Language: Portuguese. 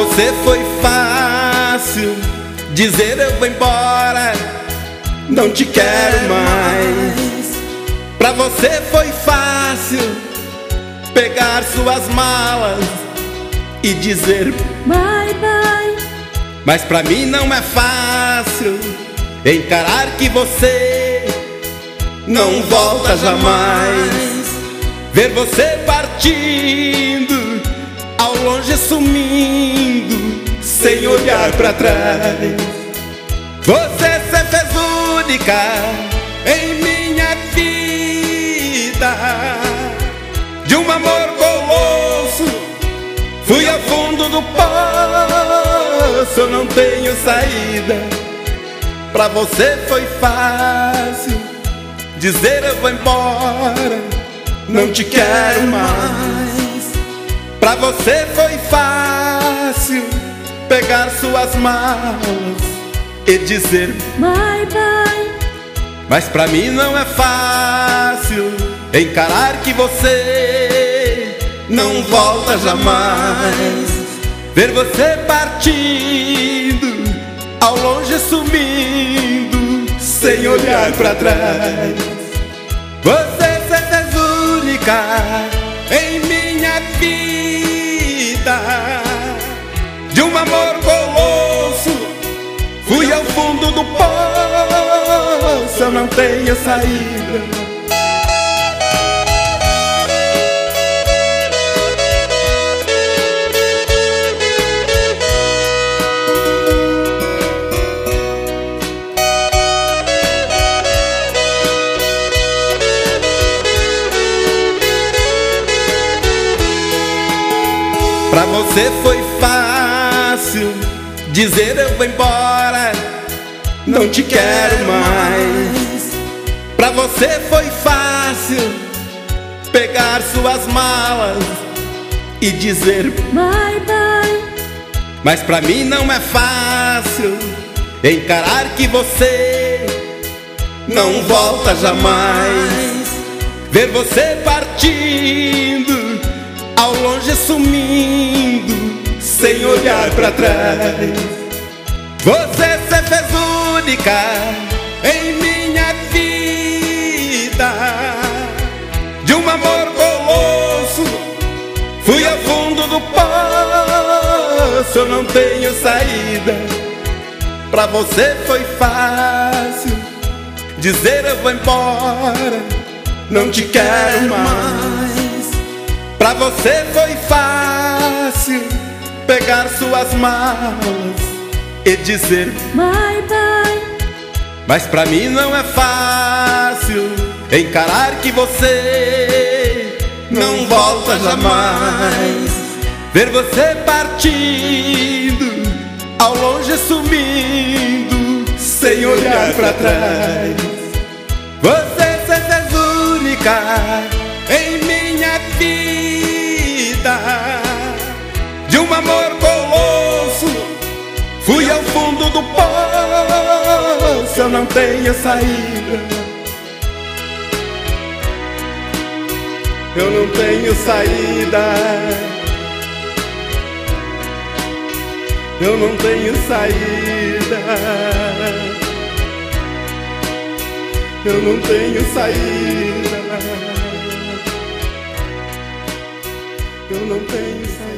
você foi fácil dizer eu vou embora, não te quero mais. Pra você foi fácil pegar suas malas e dizer bye bye. Mas pra mim não é fácil encarar que você não volta jamais. Ver você partindo, ao longe sumindo, sem olhar pra trás. Você se fez única em minha vida, de um amor colosso fui ao fundo do poço, eu não tenho saída. Pra você foi fácil dizer eu vou embora, não te quero mais. Pra você foi fácil pegar suas malas e dizer bye bye. Mas pra mim não é fácil encarar que você não volta jamais. Ver você partindo, ao longe sumindo, sem olhar pra trás. Você se fez única em minha vida, de um amor colosso fui ao fundo do poço, eu não tenho saída. Pra você foi fácil dizer eu vou embora, não te quero mais. Pra você foi fácil pegar suas malas e dizer bye bye. Mas pra mim não é fácil encarar que você não volta jamais. Ver você partindo, ao longe sumindo, sem olhar pra trás. Você se fez única em minha vida, de um amor colosso fui ao fundo do poço, eu não tenho saída. Pra você foi fácil dizer eu vou embora, não te quero mais. Pra você foi fácil pegar suas malas e dizer bye bye. Mas pra mim não é fácil encarar que você não volta jamais. Ver você partindo, ao longe sumindo, sem olhar pra trás. Você se fez única em minha vida, de um amor colosso fui ao fundo do poço, eu não tenho saída. Eu não tenho saída. Eu não tenho saída. Eu não tenho saída. Eu não tenho saída.